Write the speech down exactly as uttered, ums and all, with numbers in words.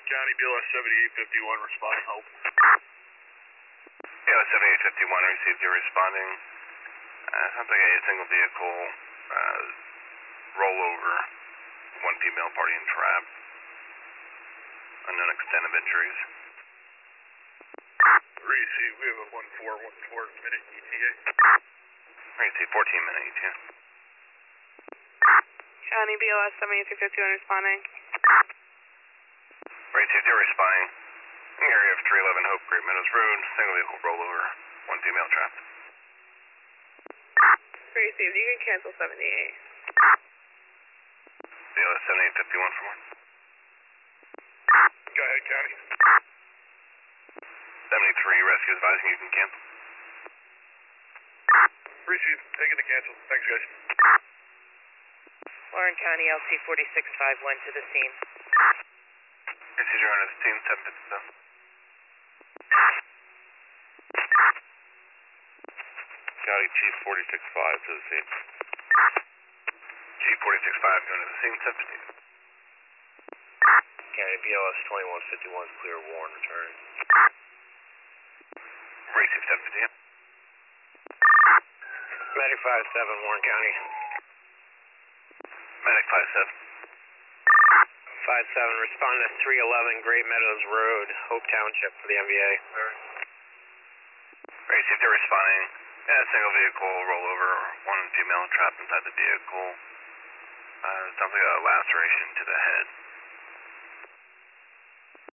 County B L S seventy-eight fifty-one responding, Hope. B L S seventy-eight fifty-one received, you're responding. Uh, sounds like a single vehicle uh, rollover, one female party entrapped. Unknown extent of injuries. Receive, we have a one four one four minute E T A. Receive, fourteen minute E T A. County B L S seventy-two fifty-one responding. Received, you're responding. Area of three eleven Hope, Great Meadows Road, single vehicle rollover, one female trapped. Received, you can cancel seventy-eight. B L S seventy-eight fifty-one for one. Go ahead, County. seventy-three, rescue advising you can cancel. Receive, taking the cancel. Thanks, guys. Warren County L C forty-six fifty-one to the scene. Receive, you're on the scene, seven fifty-seven. County Chief forty-six five to the scene. Chief forty-six five going to the scene, seven fifty-seven. County B L S twenty-one fifty-one is clear, Warren return. Receive, seven fifty-seven. Medic five seven, Warren County. Medic five seven. five seven, respond to three eleven Great Meadows Road, Hope Township for the M V A. Receive, they're responding. Yeah, single vehicle rollover, one female trapped inside the vehicle. Uh, sounds like a laceration to the head.